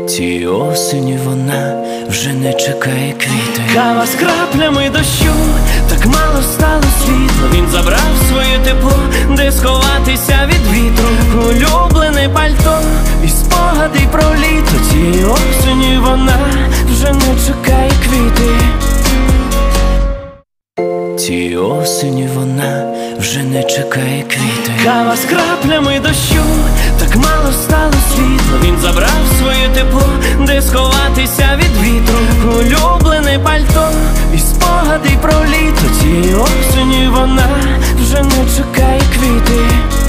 Тієї осені вона вже не чекає квіти. Кава з краплями дощу, так мало стало світла. Він забрав своє тепло, де сховатися від вітру. Улюблене пальто і спогади про літо. Тієї осені вона вже не чекає квіти. Тієї осені вона вже не чекає квіти. Кава з краплями дощу, так мало стало світла. Він забрав своє тепло, де сховатися від вітру. Улюблене пальто і спогади про літо. Тієї осені вона вже не чекає квіти.